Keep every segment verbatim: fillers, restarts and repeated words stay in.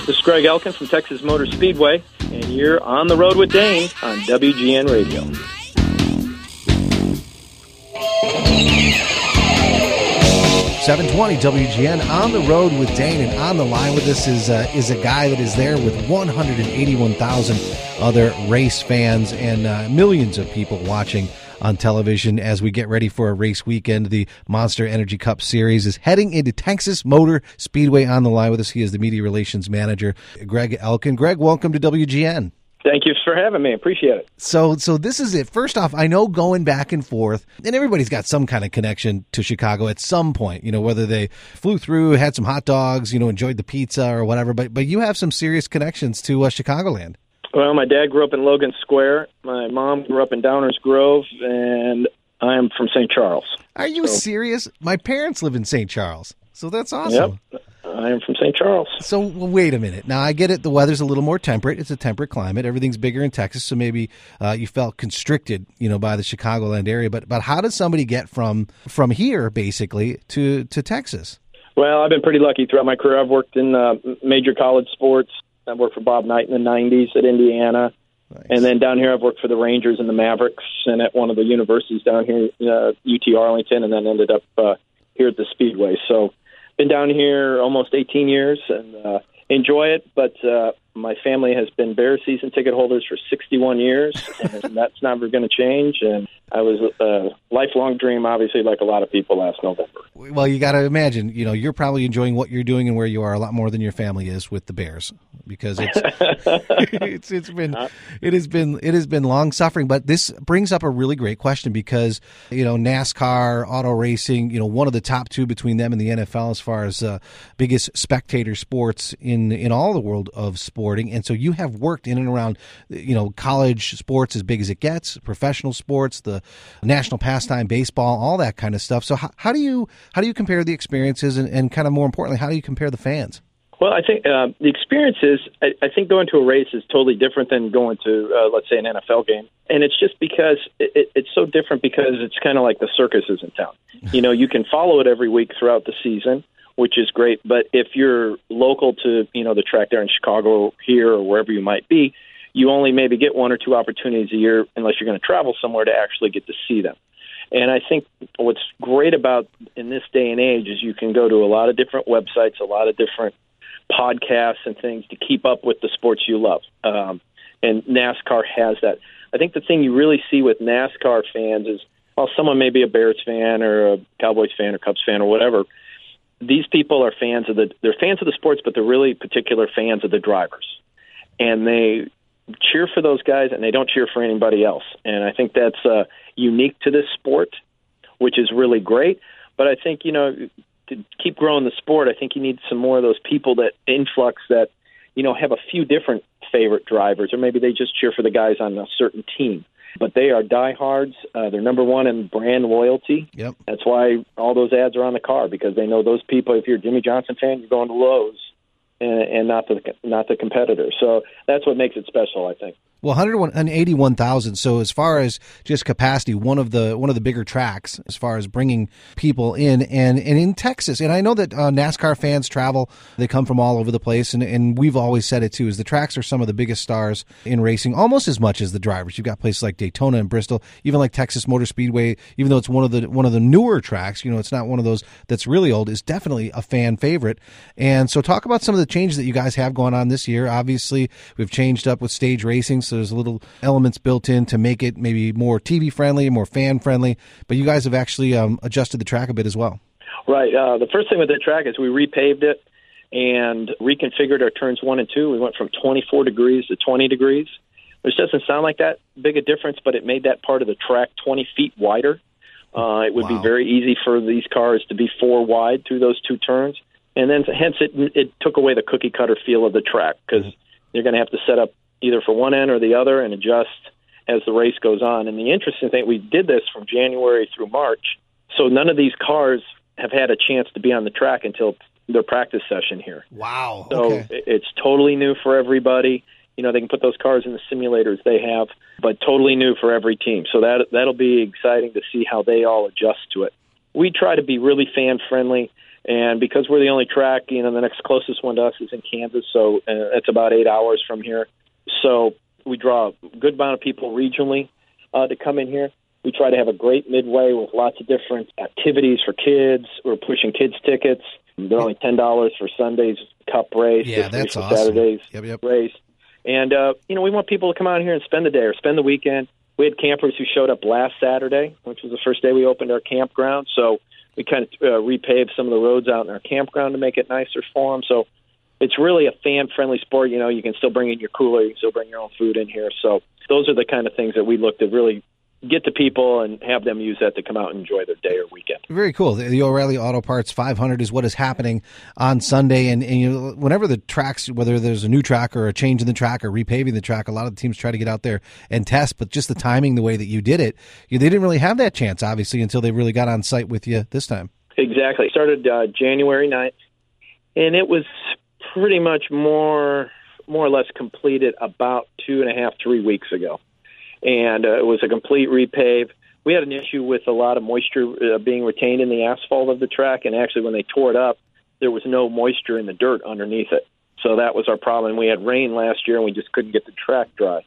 This is Greg Elkin from Texas Motor Speedway, and you're on the road with Dane on W G N Radio. seven twenty W G N, on the road with Dane, and on the line with us is uh, is a guy that is there with one hundred eighty-one thousand other race fans and uh, millions of people watching on television as we get ready for a race weekend. The Monster Energy Cup Series is heading into Texas Motor Speedway. On the line with us, he is the media relations manager, Greg Elkin. Greg, welcome to W G N. Thank you for having me. Appreciate it. So so this is it. First off, I know going back and forth, and everybody's got some kind of connection to Chicago at some point, you know, whether they flew through, had some hot dogs, you know, enjoyed the pizza or whatever, but but you have some serious connections to uh, Chicagoland. Well, my dad grew up in Logan Square. My mom grew up in Downers Grove, and I am from Saint Charles. Are you so serious? My parents live in Saint Charles, so that's awesome. Yep, I am from Saint Charles. So well, wait a minute. Now, I get it. The weather's a little more temperate. It's a temperate climate. Everything's bigger in Texas, so maybe uh, you felt constricted, you know, by the Chicagoland area. But but how does somebody get from from here, basically, to, to Texas? Well, I've been pretty lucky throughout my career. I've worked in uh, major college sports. I worked for Bob Knight in the nineties at Indiana. Nice. And then down here I've worked for the Rangers and the Mavericks and at one of the universities down here, uh, U T Arlington, and then ended up uh, here at the Speedway. So been down here almost eighteen years and uh, enjoy it, but uh, my family has been Bears season ticket holders for sixty-one years, and that's never going to change. And I was a lifelong dream, obviously, like a lot of people last November. Well, you got to imagine, you know, you're probably enjoying what you're doing and where you are a lot more than your family is with the Bears, because it's it's it's been it has been it has been long suffering. But this brings up a really great question because, you know, NASCAR, auto racing, you know, one of the top two between them and the N F L as far as uh, biggest spectator sports in in all the world of sporting. And so you have worked in and around, you know, college sports as big as it gets, professional sports, the national pastime, baseball, all that kind of stuff. So how, how do you how do you compare the experiences and, and kind of more importantly, how do you compare the fans? Well, I think uh, the experiences, I, I think going to a race is totally different than going to, uh, let's say, an N F L game. And it's just because it, it, it's so different because it's kind of like the circuses in town. You know, you can follow it every week throughout the season, which is great. But if you're local to, you know, the track there in Chicago here or wherever you might be, you only maybe get one or two opportunities a year unless you're going to travel somewhere to actually get to see them. And I think what's great about in this day and age is you can go to a lot of different websites, a lot of different podcasts and things to keep up with the sports you love. Um, and NASCAR has that. I think the thing you really see with NASCAR fans is, while someone may be a Bears fan or a Cowboys fan or Cubs fan or whatever, these people are fans of the, they're fans of the sports, but they're really particular fans of the drivers. And they cheer for those guys and they don't cheer for anybody else. And I think that's uh, unique to this sport, which is really great. But I think, you know, to keep growing the sport, I think you need some more of those people that influx that, you know, have a few different favorite drivers, or maybe they just cheer for the guys on a certain team. But they are diehards. Uh, they're number one in brand loyalty. Yep. That's why all those ads are on the car, because they know those people. If you're a Jimmy Johnson fan, you're going to Lowe's and, and not the not the competitor. So that's what makes it special, I think. Well, one hundred eighty-one thousand. So as far as just capacity, one of the one of the bigger tracks as far as bringing people in, and, and in Texas. And I know that uh, NASCAR fans travel. They come from all over the place. And, and we've always said it, too, is the tracks are some of the biggest stars in racing, almost as much as the drivers. You've got places like Daytona and Bristol, even like Texas Motor Speedway, even though it's one of the one of the newer tracks, you know, it's not one of those that's really old, is definitely a fan favorite. And so talk about some of the changes that you guys have going on this year. Obviously, we've changed up with stage racing, so there's little elements built in to make it maybe more T V friendly, more fan friendly, but you guys have actually um, adjusted the track a bit as well. Right. Uh, the first thing with the track is we repaved it and reconfigured our turns one and two. We went from twenty-four degrees to twenty degrees, which doesn't sound like that big a difference, but it made that part of the track twenty feet wider. Uh, it would wow. be very easy for these cars to be four wide through those two turns. And then hence it, it took away the cookie cutter feel of the track, because you're going to have to set up either for one end or the other and adjust as the race goes on. And the interesting thing, we did this from January through March, so none of these cars have had a chance to be on the track until their practice session here. Wow. So okay. It's totally new for everybody. You know, they can put those cars in the simulators they have, but totally new for every team. So that, that'll be exciting to see how they all adjust to it. We try to be really fan-friendly. And because we're the only track, you know, the next closest one to us is in Kansas, so uh, it's about eight hours from here. So we draw a good amount of people regionally uh, to come in here. We try to have a great midway with lots of different activities for kids. We're pushing kids tickets. They're only ten dollars for Sunday's Cup race. Yeah, that's awesome. Saturday's yep, yep. race. And, uh, you know, we want people to come out here and spend the day or spend the weekend. We had campers who showed up last Saturday, which was the first day we opened our campground. So we kind of uh, repaved some of the roads out in our campground to make it nicer for them. So it's really a fan-friendly sport. You know, you can still bring in your cooler. You can still bring your own food in here. So those are the kind of things that we look to really get to people and have them use that to come out and enjoy their day or weekend. Very cool. The, the O'Reilly Auto Parts five hundred is what is happening on Sunday. And, and you know, whenever the tracks, whether there's a new track or a change in the track or repaving the track, a lot of the teams try to get out there and test. But just the timing, the way that you did it, you, they didn't really have that chance, obviously, until they really got on site with you this time. Exactly. It started uh, January ninth, and it was pretty much more, more or less completed about two and a half, three weeks ago. And uh, it was a complete repave. We had an issue with a lot of moisture uh, being retained in the asphalt of the track, and actually when they tore it up, there was no moisture in the dirt underneath it. So that was our problem. We had rain last year, and we just couldn't get the track dry.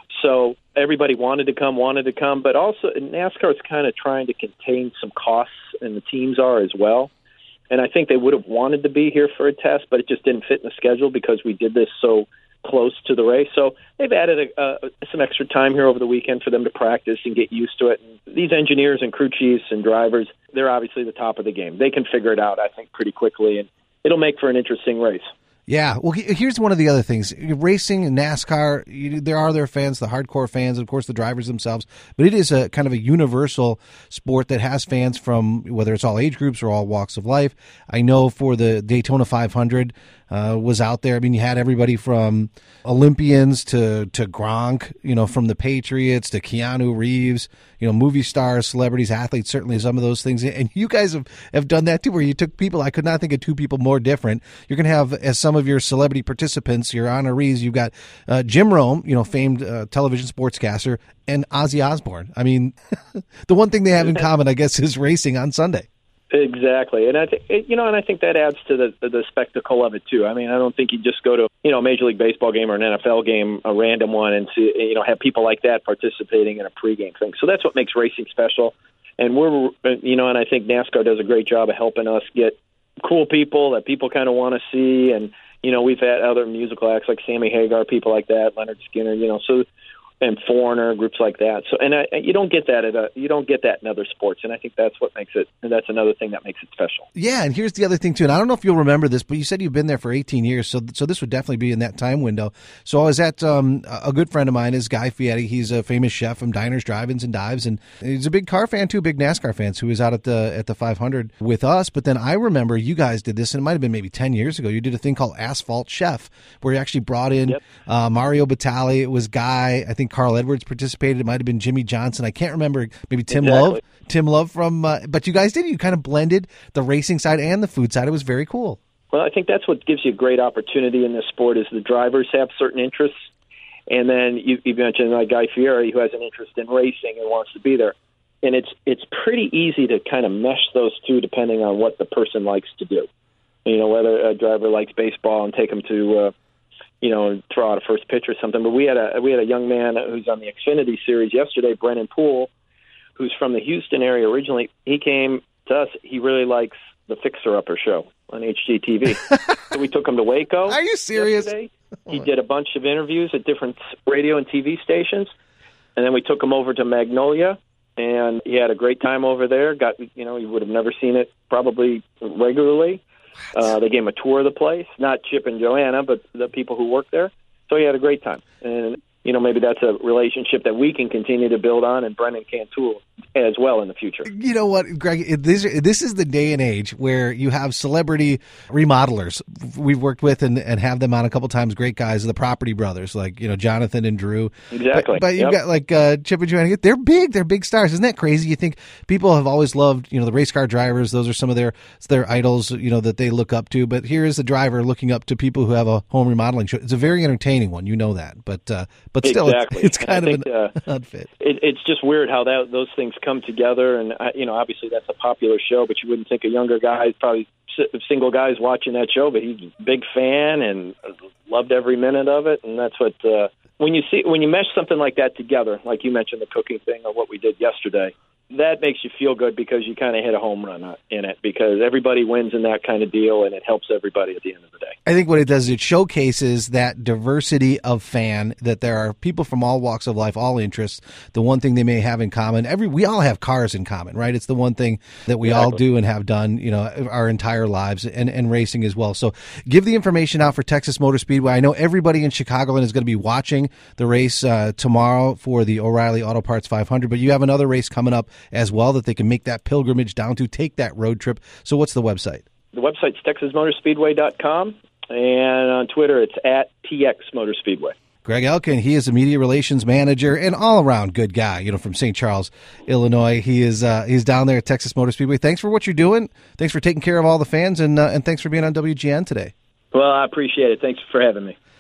So everybody wanted to come, wanted to come, but also NASCAR is kind of trying to contain some costs, and the teams are as well. And I think they would have wanted to be here for a test, but it just didn't fit in the schedule because we did this so close to the race. So they've added a, uh, some extra time here over the weekend for them to practice and get used to it. And these engineers and crew chiefs and drivers, they're obviously the top of the game. They can figure it out, I think, pretty quickly, and it'll make for an interesting race. Yeah, well, here's one of the other things. Racing and NASCAR, you, there are their fans, the hardcore fans, and, of course, the drivers themselves, but it is a kind of a universal sport that has fans from whether it's all age groups or all walks of life. I know for the Daytona five hundred uh, was out there. I mean, you had everybody from Olympians to, to Gronk, you know, from the Patriots to Keanu Reeves, you know, movie stars, celebrities, athletes, certainly some of those things. And you guys have, have done that, too, where you took people. I could not think of two people more different. You're going to have, as some of your celebrity participants, your honorees, you've got uh, Jim Rome, you know, famed uh, television sportscaster, and Ozzy Osbourne. I mean, the one thing they have in common, I guess, is racing on Sunday. Exactly, and I think you know, and I think that adds to the, the the spectacle of it too. I mean, I don't think you just go to you know a Major League Baseball game or an N F L game, a random one, and see you know have people like that participating in a pregame thing. So that's what makes racing special. And we're you know, and I think NASCAR does a great job of helping us get cool people that people kind of want to see. And you know, we've had other musical acts like Sammy Hagar, people like that, Leonard Skinner. You know, so. And Foreigner, groups like that. So, and I, you don't get that at a, you don't get that in other sports, and I think that's what makes it. And that's another thing that makes it special. Yeah, and here's the other thing too. And I don't know if you'll remember this, but you said you've been there for eighteen years, so so this would definitely be in that time window. So I was at um, a good friend of mine is Guy Fieri. He's a famous chef from Diners, Drive-ins, and Dives, and he's a big car fan too, big NASCAR fan. So he was out at the at the five hundred with us. But then I remember you guys did this, and it might have been maybe ten years ago. You did a thing called Asphalt Chef, where you actually brought in yep. uh, Mario Batali. It was Guy. I think Carl Edwards participated. It might have been Jimmy Johnson. I can't remember. Maybe Tim exactly. Love. Tim Love from. Uh, but you guys did. You kind of blended the racing side and the food side. It was very cool. Well, I think that's what gives you a great opportunity in this sport is the drivers have certain interests, and then you, you mentioned like Guy Fieri who has an interest in racing and wants to be there, and it's it's pretty easy to kind of mesh those two depending on what the person likes to do. You know, whether a driver likes baseball and take them to. Uh, you know, throw out a first pitch or something. But we had a we had a young man who's on the Xfinity Series yesterday, Brennan Poole, who's from the Houston area originally. He came to us. He really likes the Fixer Upper show on H G T V. So we took him to Waco. Are you serious? Yesterday. He did a bunch of interviews at different radio and T V stations, and then we took him over to Magnolia, and he had a great time over there. Got you know, he would have never seen it probably regularly. Uh, they gave him a tour of the place, not Chip and Joanna, but the people who work there. So he had a great time. And, you know, maybe that's a relationship that we can continue to build on, and Brendan can too as well in the future. You know what, Greg, this, this is the day and age where you have celebrity remodelers we've worked with and, and have them on a couple times, great guys, the Property Brothers, like, you know, Jonathan and Drew. Exactly. But, but you've yep. got like uh, Chip and Joanna, they're big, they're big stars. Isn't that crazy? You think people have always loved, you know, the race car drivers, those are some of their their idols, you know, that they look up to. But here is a driver looking up to people who have a home remodeling show. It's a very entertaining one, you know that. But uh, but still, exactly. it's, it's kind think, of an uh, outfit. It, it's just weird how that those things come together. And, you know, obviously that's a popular show, but you wouldn't think a younger guy, probably single guys watching that show, but he's a big fan and loved every minute of it. And that's what uh, when you see when you mesh something like that together, like you mentioned the cooking thing or what we did yesterday, that makes you feel good because you kind of hit a home run in it because everybody wins in that kind of deal and it helps everybody at the end of the day. I think what it does is it showcases that diversity of fan, that there are people from all walks of life, all interests, the one thing they may have in common. Every we all have cars in common, right? It's the one thing that we exactly. all do and have done, you know, our entire lives, and, and racing as well. So give the information out for Texas Motor Speedway. I know everybody in Chicagoland is going to be watching the race uh, tomorrow for the O'Reilly Auto Parts five hundred, but you have another race coming up as well that they can make that pilgrimage down to, take that road trip. So what's the website? The website's texas motor speedway dot com, and on Twitter it's at T X Motor Speedway. Greg Elkin, he is a media relations manager and all-around good guy, you know, from Saint Charles, Illinois. He is uh, he's down there at Texas Motor Speedway. Thanks for what you're doing. Thanks for taking care of all the fans, and uh, and thanks for being on W G N today. Well, I appreciate it. Thanks for having me.